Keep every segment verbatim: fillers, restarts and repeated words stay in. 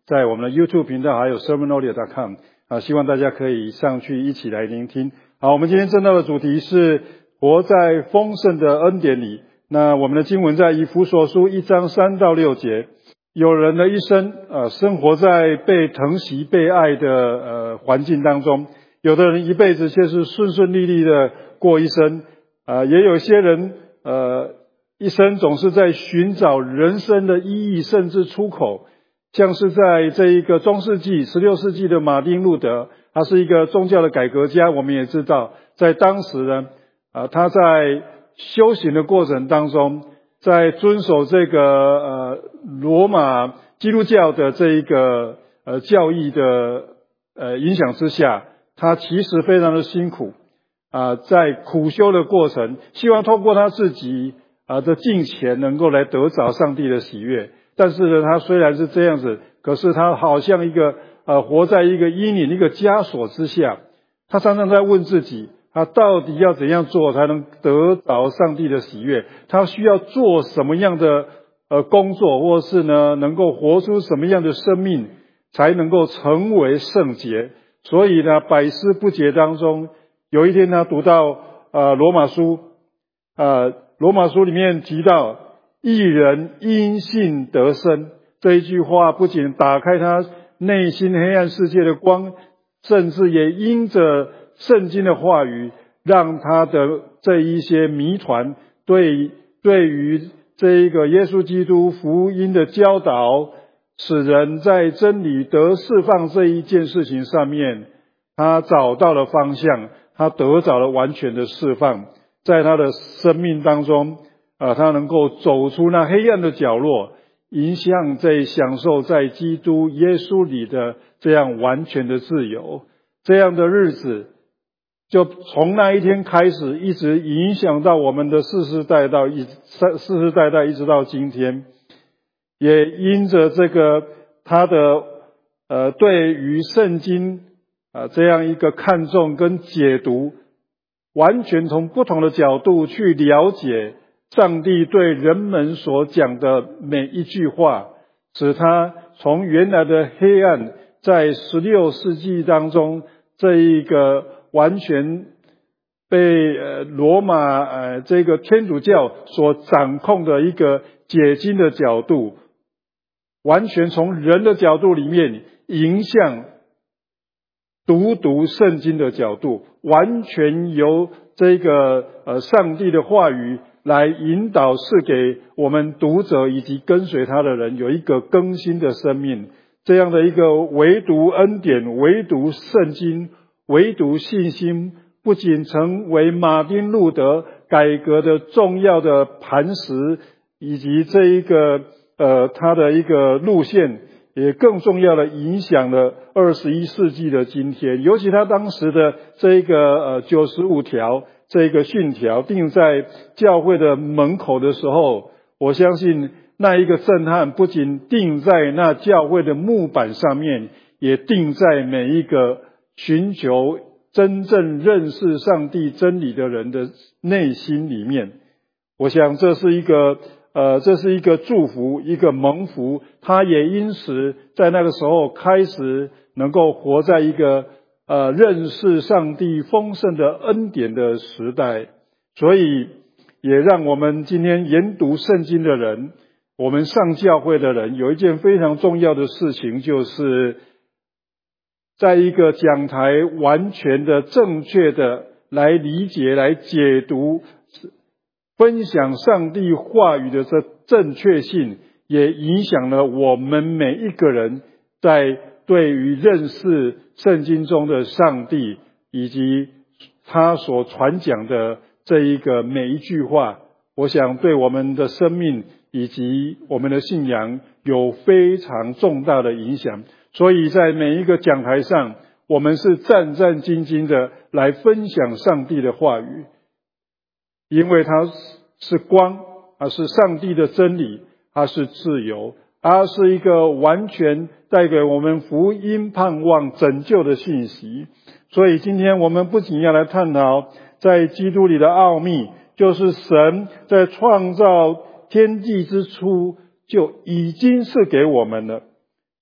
在我们的 YouTube 频道还有 sermon audio dot com 啊，希望大家可以上去一起来聆听。好，我们今天正道的主题是活在丰盛的恩典里。那我们的经文在以弗所书一章三到六节。有人的一生呃生活在被疼惜被爱的呃环境当中，有的人一辈子却是顺顺利利的过一生，呃也有些人呃一生总是在寻找人生的意义甚至出口。像是在这一个中世纪十六世纪的马丁路德，他是一个宗教的改革家，我们也知道在当时呢呃他在修行的过程当中，在遵守这个呃罗马基督教的这一个呃教义的呃影响之下，他其实非常的辛苦啊、呃，在苦修的过程，希望透过他自己啊、呃、的敬虔能够来得着上帝的喜悦。但是呢，他虽然是这样子，可是他好像一个呃活在一个阴影一个枷锁之下，他常常在问自己，他到底要怎样做才能得着上帝的喜悦？他需要做什么样的呃工作，或是呢能够活出什么样的生命，才能够成为圣洁？所以呢，百思不解当中，有一天他读到呃罗马书，呃罗马书里面提到义人因信得生，这一句话不仅打开他内心黑暗世界的光，甚至也因着圣经的话语，让他的这一些谜团对对于这一个耶稣基督福音的教导，使人在真理得释放这一件事情上面，他找到了方向，他得着了完全的释放，在他的生命当中呃，他能够走出那黑暗的角落，迎向在享受在基督耶稣里的这样完全的自由。这样的日子就从那一天开始，一直影响到我们的世世代代一世世代代一直到今天。也因着这个他的呃对于圣经呃这样一个看重跟解读，完全从不同的角度去了解上帝对人们所讲的每一句话，使他从原来的黑暗，在十六世纪当中这一个完全被呃罗马呃这个天主教所掌控的一个解经的角度，完全从人的角度里面影响读读圣经的角度，完全由这个呃上帝的话语来引导，是给我们读者以及跟随他的人有一个更新的生命。这样的一个唯独恩典、唯独圣经、唯独信心，不仅成为马丁路德改革的重要的磐石，以及这一个呃他的一个路线，也更重要的影响了二十一世纪的今天。尤其他当时的这一个呃九十五条这一个训条定在教会的门口的时候，我相信那一个震撼不仅定在那教会的木板上面，也定在每一个寻求真正认识上帝真理的人的内心里面。我想这是一个呃，这是一个祝福，一个蒙福。他也因此在那个时候开始能够活在一个呃认识上帝丰盛的恩典的时代。所以也让我们今天研读圣经的人，我们上教会的人，有一件非常重要的事情，就是在一个讲台完全的正确的来理解来解读分享上帝话语的这正确性，也影响了我们每一个人在对于认识圣经中的上帝以及他所传讲的这一个每一句话，我想对我们的生命以及我们的信仰有非常重大的影响。所以在每一个讲台上，我们是战战兢兢的来分享上帝的话语，因为它是光，它是上帝的真理，它是自由，它是一个完全带给我们福音盼望拯救的信息。所以今天我们不仅要来探讨在基督里的奥秘，就是神在创造天地之初就已经是给我们了。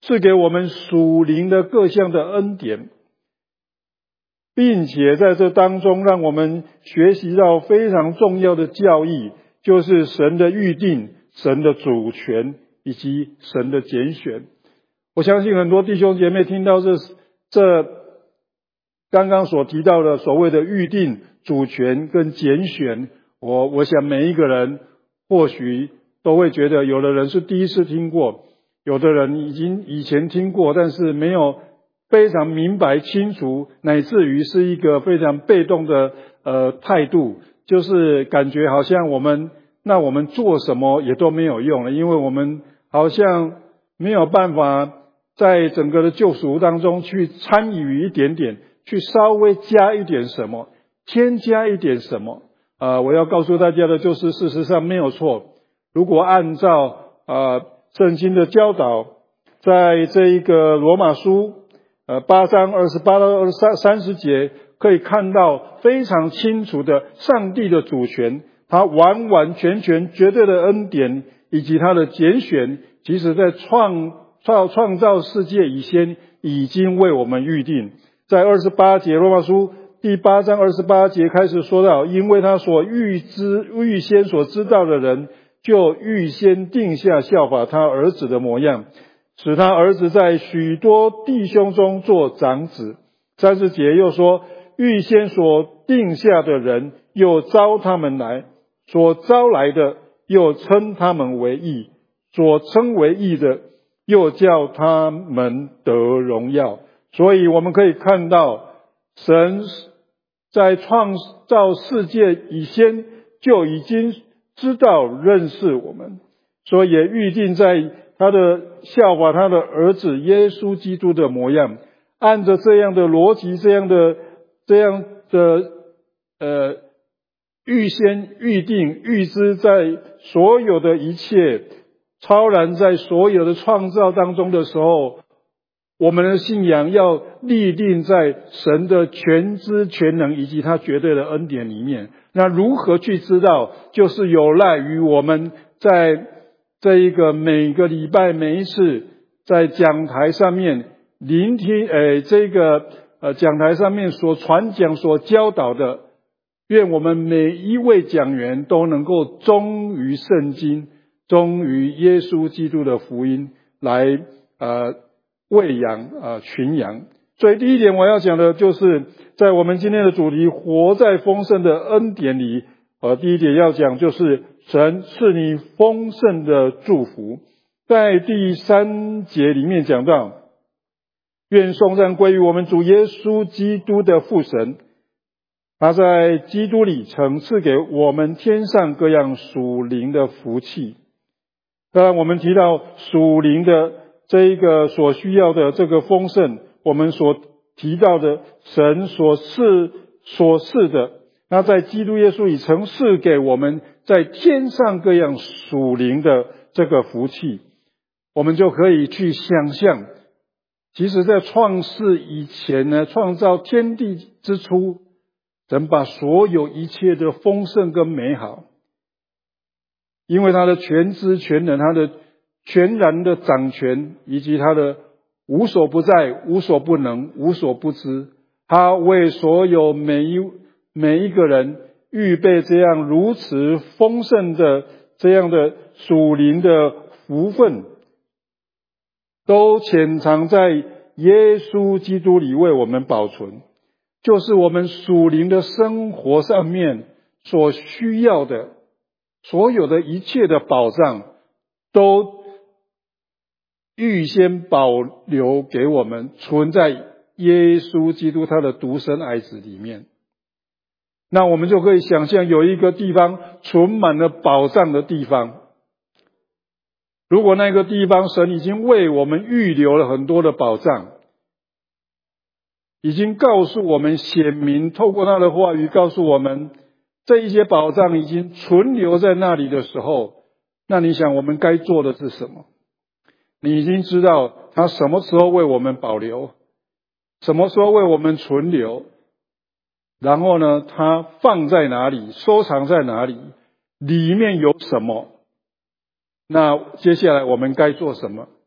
赐给我们属灵的各项的恩典，并且在这当中让我们学习到非常重要的教义，就是神的预定、神的主权以及神的拣选。我相信很多弟兄姐妹听到这这刚刚所提到的所谓的预定、主权跟拣选，我我想每一个人或许都会觉得，有的人是第一次听过，有的人已经以前听过，但是没有非常明白清楚，乃至于是一个非常被动的呃态度，就是感觉好像我们那我们做什么也都没有用了，因为我们好像没有办法在整个的救赎当中去参与一点点，去稍微加一点什么，添加一点什么。呃，我要告诉大家的就是，事实上没有错。如果按照呃圣经的教导，在这一个罗马书呃八章二十八到二十三三十节，可以看到非常清楚的上帝的主权，他完完全全绝对的恩典以及他的拣选，即使在创创创造世界以前已经为我们预定。在二十八节，罗马书第八章二十八节开始说到，因为他所预知预先所知道的人，就预先定下效法他儿子的模样，使他儿子在许多弟兄中做长子。三十节又说，预先所定下的人，又招他们来，所招来的又称他们为义，所称为义的又叫他们得荣耀。所以我们可以看到，神在创造世界以前就已经知道认识我们，所以也预定在他的效法他的儿子耶稣基督的模样，按着这样的逻辑，这样的这样的呃预先预定预知，在所有的一切超然在所有的创造当中的时候，我们的信仰要立定在神的全知全能以及他绝对的恩典里面。那如何去知道，就是有赖于我们在这一个每个礼拜每一次在讲台上面聆听呃这个呃讲台上面所传讲所教导的，愿我们每一位讲员都能够忠于圣经，忠于耶稣基督的福音，来呃喂养呃群羊。所以第一点我要讲的就是在我们今天的主题活在丰盛的恩典里，呃第一点要讲就是神赐你丰盛的祝福。在第三节里面讲到，愿颂赞归于我们主耶稣基督的父神，他在基督里曾赐给我们天上各样属灵的福气。当然我们提到属灵的这一个所需要的这个丰盛，我们所提到的神所赐所赐的，那在基督耶稣里曾赐给我们在天上各样属灵的这个福气，我们就可以去想象，其实在创世以前呢，创造天地之初，神把所有一切的丰盛跟美好，因为他的全知全能，他的全然的掌权，以及他的无所不在、无所不能、无所不知，他为所有每一每一个人预备这样如此丰盛的这样的属灵的福分，都潜藏在耶稣基督里为我们保存，就是我们属灵的生活上面所需要的所有的一切的保障，都预先保留给我们，存在耶稣基督他的独生爱子里面。那我们就可以想象，有一个地方存满了宝藏的地方，如果那个地方神已经为我们预留了很多的宝藏，已经告诉我们显明，透过他的话语告诉我们这一些宝藏已经存留在那里的时候，那你想我们该做的是什么？你已经知道他什么时候为我们保留，什么时候为我们存留，然后呢，他放在哪里，收藏在哪里，里面有什么，那接下来我们该做什么？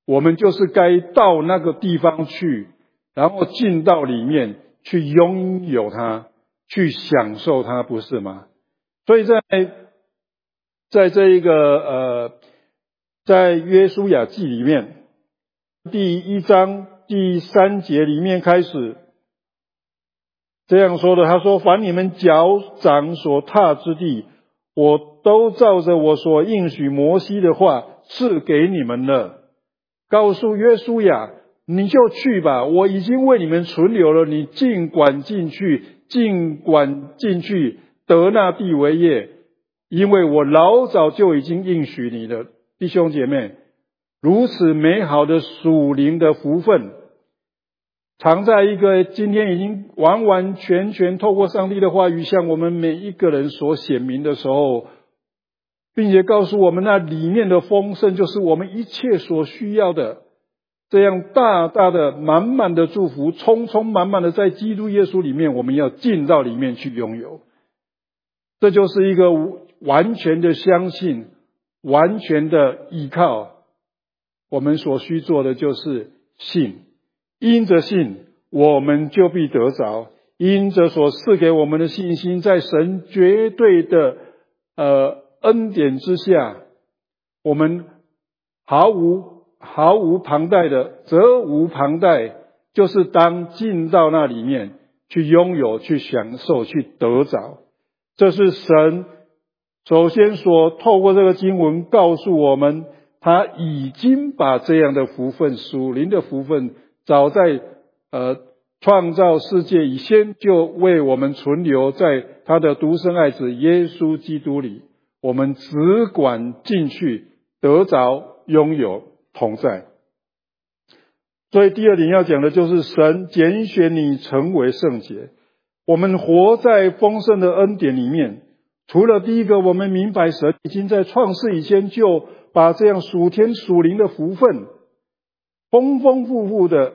我们就是该到那个地方去，然后进到里面去拥有它，去享受它，不是吗？所以在在这一个呃，在约书亚记里面第一章第三节里面开始这样说的，他说：凡你们脚掌所踏之地，我都照着我所应许摩西的话赐给你们了。告诉约书亚，你就去吧，我已经为你们存留了，你尽管进去，尽管进去得那地为业，因为我老早就已经应许你了。弟兄姐妹，如此美好的属灵的福分，藏在一个今天已经完完全全透过上帝的话语向我们每一个人所显明的时候，并且告诉我们那里面的丰盛就是我们一切所需要的，这样大大的满满的祝福，充充满满的在基督耶稣里面，我们要进到里面去拥有。这就是一个完全的相信，完全的依靠。我们所需做的就是信，因着信我们就必得着，因着所赐给我们的信心，在神绝对的呃恩典之下，我们毫无毫无旁贷的，责无旁贷，就是当进到那里面去拥有，去享受，去得着。这是神首先所透过这个经文告诉我们，他已经把这样的福分，属灵的福分，早在呃创造世界以前就为我们存留在他的独生爱子耶稣基督里，我们只管进去得着，拥有，同在。所以第二点要讲的就是神拣选你成为圣洁。我们活在丰盛的恩典里面，除了第一个我们明白神已经在创世以前就把这样属天属灵的福分丰丰富富的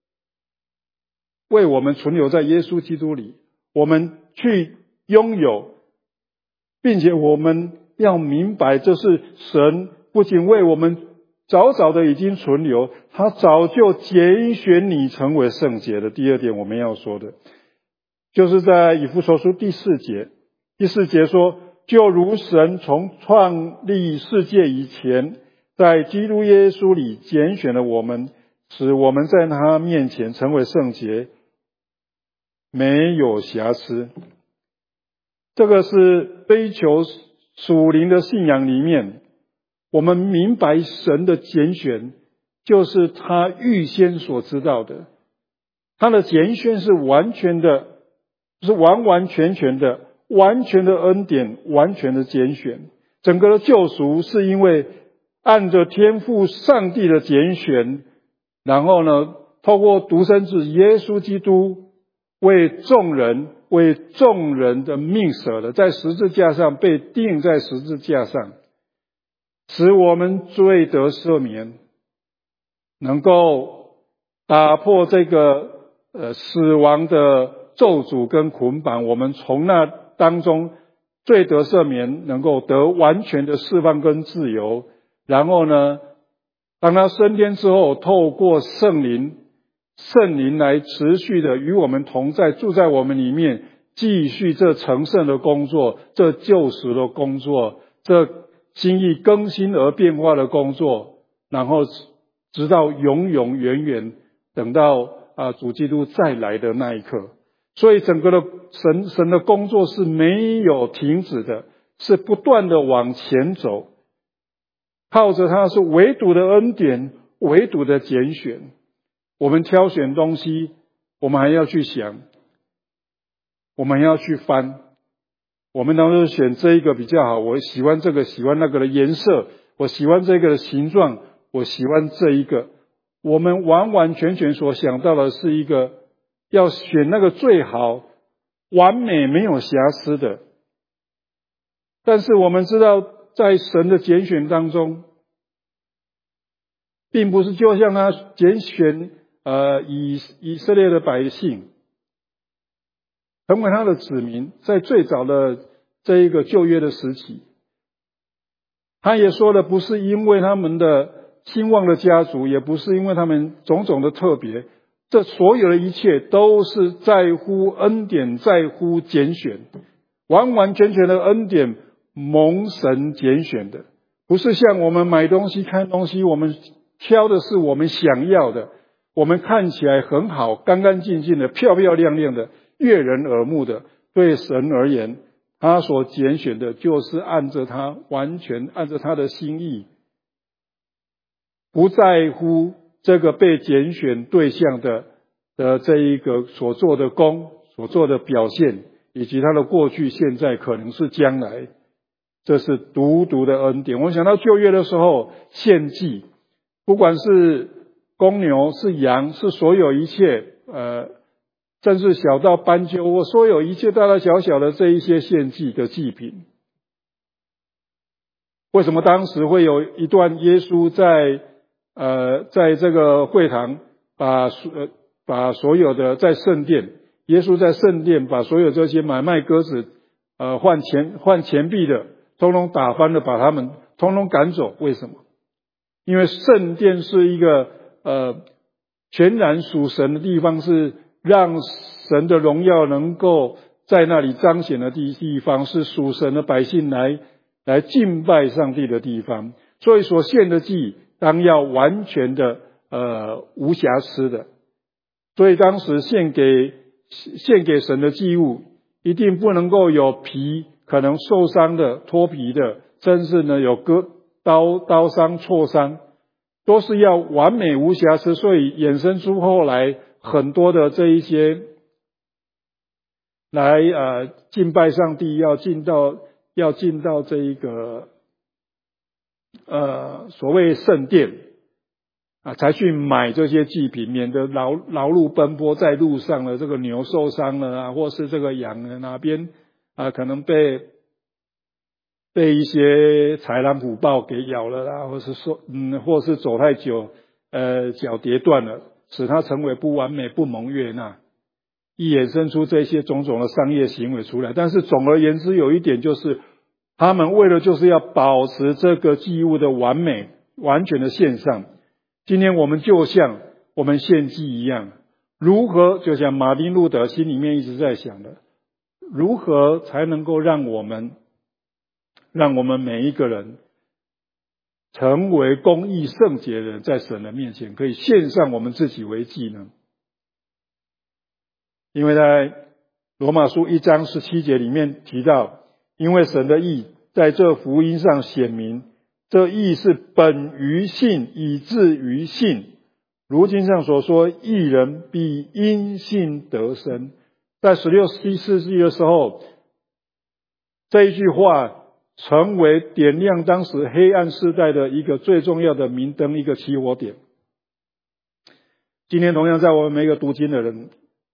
为我们存留在耶稣基督里，我们去拥有，并且我们要明白，这是神不仅为我们早早的已经存留，他早就拣选你成为圣洁的。第二点我们要说的就是在以弗所书第四节，第四节说，就如神从创立世界以前，在基督耶稣里拣选了我们，使我们在他面前成为圣洁，没有瑕疵。这个是追求属灵的信仰里面，我们明白神的拣选就是他预先所知道的，他的拣选是完全的，是完完全全的，完全的恩典，完全的拣选。整个的救赎是因为按着天父上帝的拣选，然后呢，透过独生子耶稣基督为众人为众人的命舍了，在十字架上被钉在十字架上，使我们罪得赦免，能够打破这个呃死亡的咒诅跟捆绑，我们从那当中罪得赦免，能够得完全的释放跟自由。然后呢，当他升天之后，透过圣灵圣灵来持续的与我们同在，住在我们里面，继续这成圣的工作，这救赎的工作，这心意更新而变化的工作，然后直到永永远远，等到啊主基督再来的那一刻。所以整个的神神的工作是没有停止的，是不断的往前走，靠着他是唯独的恩典，唯独的拣选。我们挑选东西，我们还要去想，我们要去翻，我们当时选这一个比较好，我喜欢这个，喜欢那个的颜色，我喜欢这个的形状，我喜欢这一个。我们完完全全所想到的是一个要选那个最好、完美、没有瑕疵的。但是我们知道，在神的拣选当中，并不是就像他拣选呃以以色列的百姓成为他的子民，在最早的这一个旧约的时期，他也说了，不是因为他们的兴旺的家族，也不是因为他们种种的特别，这所有的一切都是在乎恩典，在乎拣选，完完全全的恩典，蒙神拣选的，不是像我们买东西看东西，我们挑的是我们想要的，我们看起来很好，干干净净的，漂漂亮亮的，悦人耳目的。对神而言，他所拣选的就是按着他完全按着他的心意，不在乎这个被拣选对象的的这一个所做的功，所做的表现，以及他的过去、现在，可能是将来。这是独独的恩典。我想到旧约的时候，献祭，不管是公牛、是羊、是所有一切，呃，甚至小到斑鸠，或所有一切大大小小的这一些献祭的祭品。为什么当时会有一段耶稣在呃在这个会堂把呃把所有的在圣殿，耶稣在圣殿把所有这些买卖鸽子呃换钱换钱币的，通通打翻了，把他们通通赶走。为什么？因为圣殿是一个呃全然属神的地方，是让神的荣耀能够在那里彰显的地地方，是属神的百姓来来敬拜上帝的地方。所以所献的祭当要完全的呃无瑕疵的。所以当时献给献给神的祭物，一定不能够有皮可能受伤的、脱皮的，甚至呢有割刀刀伤、挫伤，都是要完美无瑕疵。所以衍生出后来很多的这一些来呃敬拜上帝，要进到要进到这一个呃所谓圣殿啊，才去买这些祭品，免得劳劳碌奔波在路上了，这个牛受伤了啊，或是这个羊呢哪边啊可能被被一些豺狼虎豹给咬了啦，或是说嗯，或是走太久呃脚跌断了，使它成为不完美、不蒙悦纳，一衍生出这些种种的商业行为出来。但是总而言之，有一点就是，他们为了就是要保持这个祭物的完美、完全的献上。今天我们就像我们献祭一样，如何就像马丁路德心里面一直在想的，如何才能够让我们让我们每一个人成为公义圣洁的人，在神的面前可以献上我们自己为祭呢？因为在罗马书一章十七节里面提到，因为神的义在这福音上显明，这义是本于信，以至于信。如经上所说，义人必因信得生。在十六、十七世纪的时候，这一句话成为点亮当时黑暗世代的一个最重要的明灯，一个起火点。今天同样在我们每一个读经的人，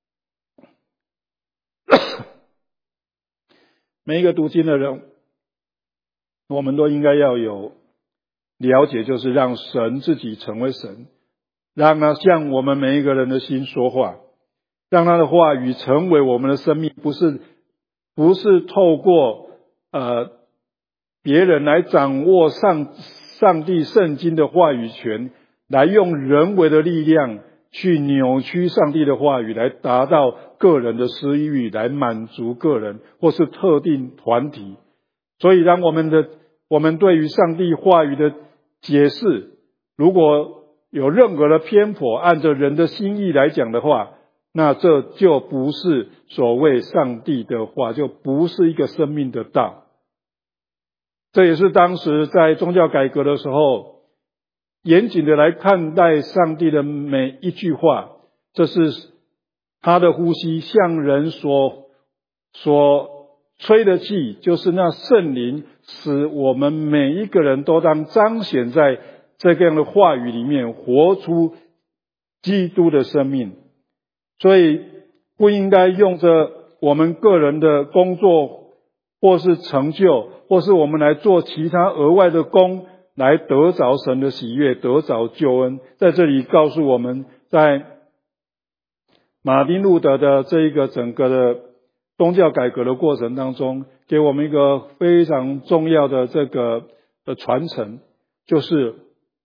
每一个读经的人，我们都应该要有了解，就是让神自己成为神，让他向我们每一个人的心说话，让他的话语成为我们的生命，不是不是透过呃别人来掌握上上帝圣经的话语权，来用人为的力量去扭曲上帝的话语，来达到个人的私欲，来满足个人或是特定团体。所以让我们的我们对于上帝话语的解释，如果有任何的偏颇，按着人的心意来讲的话，那这就不是所谓上帝的话，就不是一个生命的道。这也是当时在宗教改革的时候，严谨的来看待上帝的每一句话，这是他的呼吸，向人所所吹的气，就是那圣灵，使我们每一个人都当彰显在这样的话语里面，活出基督的生命。所以不应该用着我们个人的工作或是成就，或是我们来做其他额外的工，来得着神的喜悦，得着救恩。在这里告诉我们，在马丁路德的这一个整个的宗教改革的过程当中，给我们一个非常重要的这个的传承，就是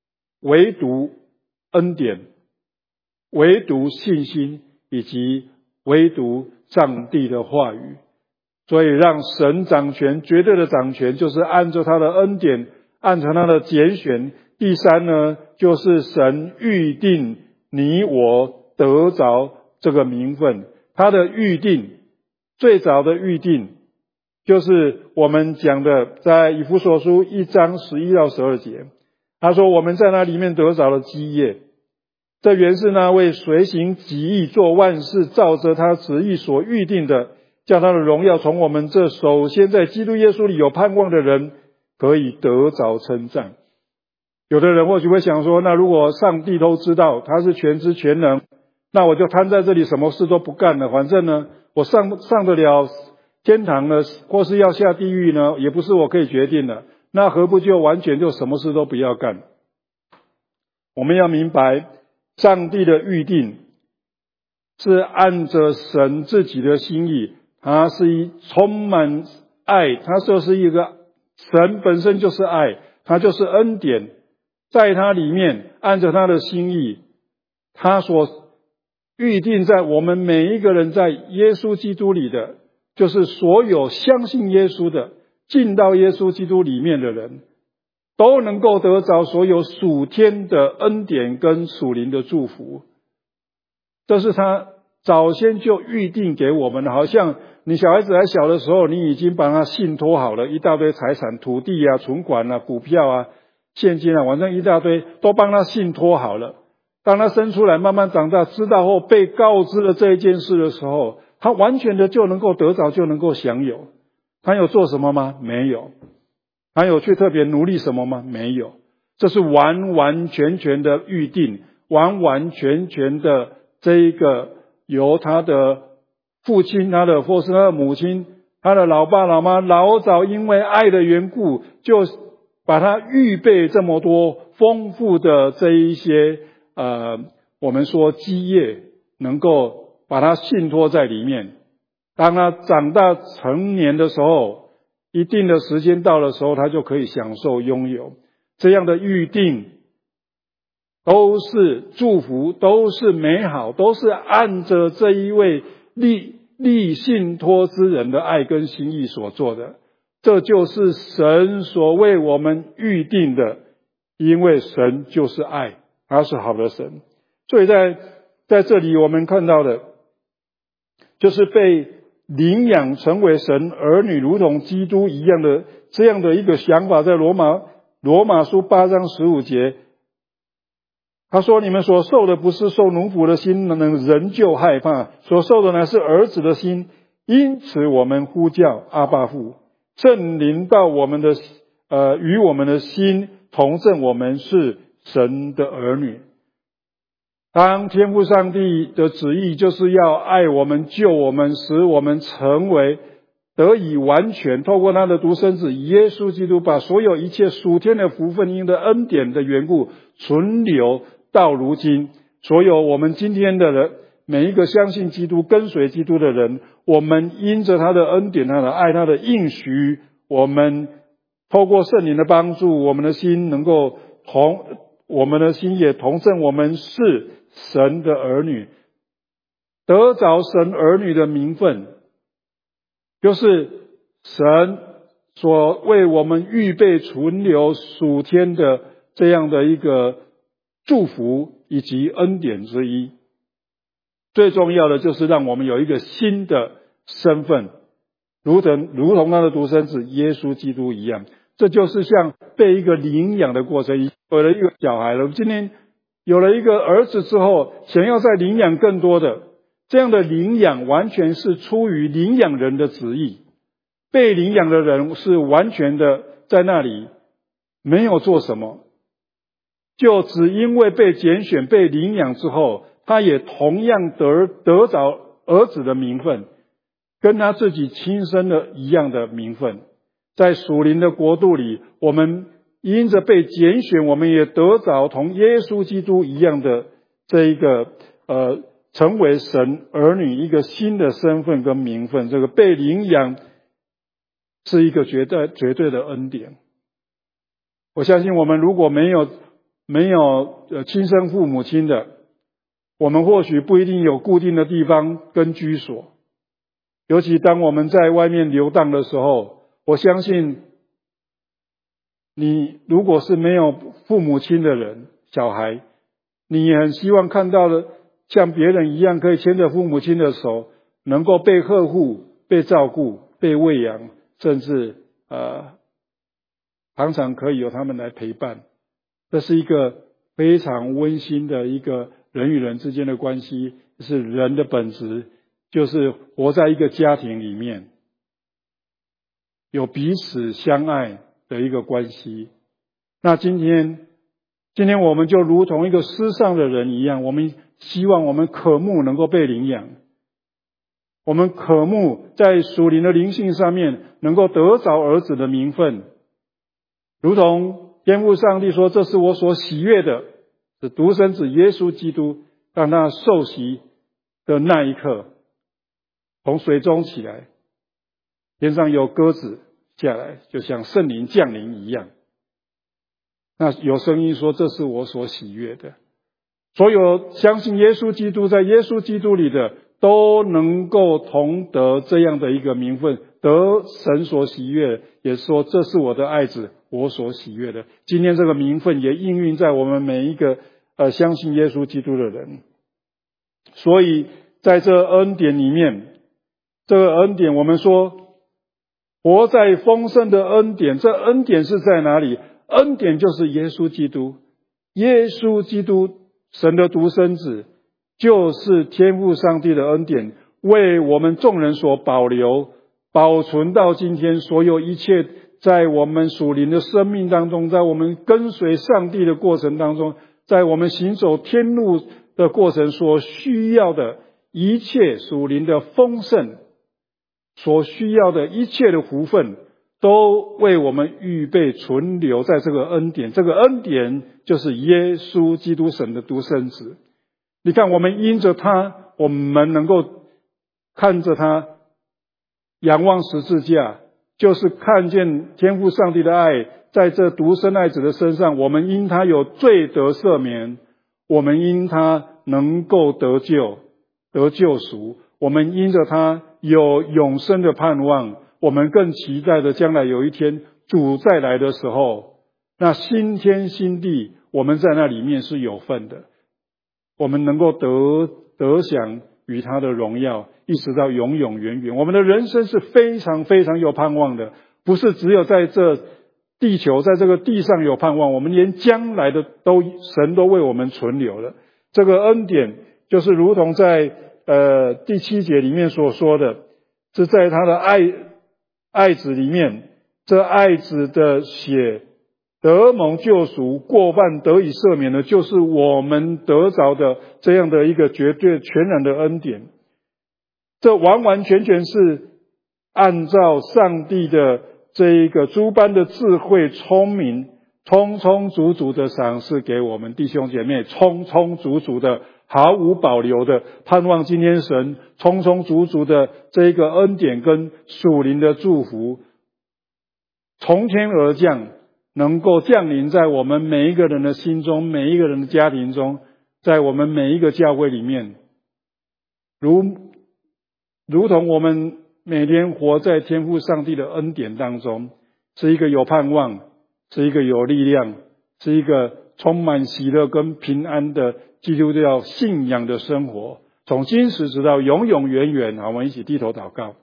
唯独恩典，唯独信心，以及唯独上帝的话语。所以让神掌权，绝对的掌权，就是按照他的恩典，按照他的拣选。第三呢，就是神预定你我得着这个名分。他的预定，最早的预定，就是我们讲的在以弗所书一章十一到十二节，他说我们在那里面得着了基业，这原是那位随行己意做万事照着他旨意所预定的，叫他的荣耀从我们这首先在基督耶稣里有盼望的人可以得着称赞。有的人或许会想说，那如果上帝都知道他是全知全能，那我就瘫在这里什么事都不干了，反正呢我上上得了天堂呢，或是要下地狱呢，也不是我可以决定的，那何不就完全就什么事都不要干？我们要明白，上帝的预定是按着神自己的心意，他是一充满爱，他就是一个神本身就是爱，他就是恩典，在他里面按着他的心意，他所预定在我们每一个人在耶稣基督里的，就是所有相信耶稣的，进到耶稣基督里面的人，都能够得着所有属天的恩典跟属灵的祝福。这是他早先就预定给我们的，好像你小孩子还小的时候，你已经帮他信托好了一大堆财产，土地啊、存款啊、股票啊、现金啊，反正一大堆都帮他信托好了。当他生出来慢慢长大，知道后被告知了这一件事的时候，他完全的就能够得着，就能够享有。他有做什么吗？没有。他有去特别努力什么吗？没有。这是完完全全的预定，完完全全的这一个由他的父亲，他的或是他的母亲，他的老爸老妈老早因为爱的缘故，就把他预备这么多丰富的这一些呃，我们说基业，能够把他信托在里面。当他长大成年的时候，一定的时间到的时候，他就可以享受拥有。这样的预定都是祝福，都是美好，都是按着这一位立立信托之人的爱跟心意所做的。这就是神所为我们预定的，因为神就是爱，他是好的神。所以在在这里我们看到的，就是被领养成为神儿女，如同基督一样的这样的一个想法，在罗马罗马书八章十五节，他说：你们所受的不是受奴仆的心，能仍旧害怕，所受的乃是儿子的心，因此我们呼叫阿爸父。圣灵到我们的呃与我们的心同证，我们是神的儿女。当天父上帝的旨意就是要爱我们、救我们，使我们成为得以完全，透过他的独生子耶稣基督，把所有一切属天的福分因的恩典的缘故存留到如今。所有我们今天的人，每一个相信基督跟随基督的人，我们因着他的恩典、他的爱、他的应许，我们透过圣灵的帮助，我们的心能够同我们的心也同证我们是神的儿女，得着神儿女的名分，就是神所为我们预备存留属天的这样的一个祝福以及恩典之一。最重要的就是让我们有一个新的身份，如同如同他的独生子耶稣基督一样。这就是像被一个领养的过程，有了一个小孩了，今天有了一个儿子之后，想要再领养更多的，这样的领养完全是出于领养人的旨意。被领养的人是完全的在那里没有做什么，就只因为被拣选被领养之后，他也同样得得着儿子的名分，跟他自己亲生的一样的名分。在属灵的国度里，我们因着被拣选，我们也得着同耶稣基督一样的这一个呃，成为神儿女一个新的身份跟名分。这个被领养是一个绝对绝对的恩典。我相信我们如果没有没有呃亲生父母亲的，我们或许不一定有固定的地方跟居所。尤其当我们在外面游荡的时候，我相信你如果是没有父母亲的人，小孩，你也很希望看到的像别人一样，可以牵着父母亲的手，能够被呵护、被照顾、被喂养，甚至呃常常可以有他们来陪伴。这是一个非常温馨的一个人与人之间的关系，是人的本质，就是活在一个家庭里面，有彼此相爱的一个关系。那今天今天我们就如同一个失丧的人一样，我们希望我们渴慕能够被领养，我们渴慕在属灵的灵性上面能够得着儿子的名分，如同天父上帝说，这是我所喜悦的，是独生子耶稣基督，让他受洗的那一刻，从水中起来，天上有鸽子下来，就像圣灵降临一样。那有声音说，这是我所喜悦的。所有相信耶稣基督，在耶稣基督里的，都能够同得这样的一个名分，得神所喜悦，也说这是我的爱子，我所喜悦的。今天这个名分也应运在我们每一个呃相信耶稣基督的人。所以在这恩典里面，这个恩典我们说活在丰盛的恩典，这恩典是在哪里？恩典就是耶稣基督，耶稣基督神的独生子，就是天父上帝的恩典，为我们众人所保留保存到今天。所有一切在我们属灵的生命当中，在我们跟随上帝的过程当中，在我们行走天路的过程所需要的一切属灵的丰盛，所需要的一切的福分，都为我们预备存留在这个恩典。这个恩典就是耶稣基督神的独生子。你看，我们因着他，我们能够看着他，仰望十字架，就是看见天父上帝的爱在这独生爱子的身上。我们因他有罪得赦免，我们因他能够得救得救赎，我们因着他有永生的盼望。我们更期待的将来有一天主再来的时候，那新天新地，我们在那里面是有份的，我们能够得得享与他的荣耀，一直到永永远远。我们的人生是非常非常有盼望的，不是只有在这地球在这个地上有盼望，我们连将来的都神都为我们存留了。这个恩典就是如同在呃第七节里面所说的，是在他的爱爱子里面，这爱子的血得蒙救赎，过犯得以赦免的，就是我们得着的这样的一个绝对全然的恩典。这完完全全是按照上帝的这一个诸般的智慧聪明，充充足足的赏赐给我们弟兄姐妹，充充足足的毫无保留的盼望今天神充充足足的这一个恩典跟属灵的祝福从天而降，能够降临在我们每一个人的心中，每一个人的家庭中，在我们每一个教会里面，如如同我们每天活在天父上帝的恩典当中，是一个有盼望，是一个有力量，是一个充满喜乐跟平安的基督教信仰的生活，从今时直到永永远远。好，我们一起低头祷告。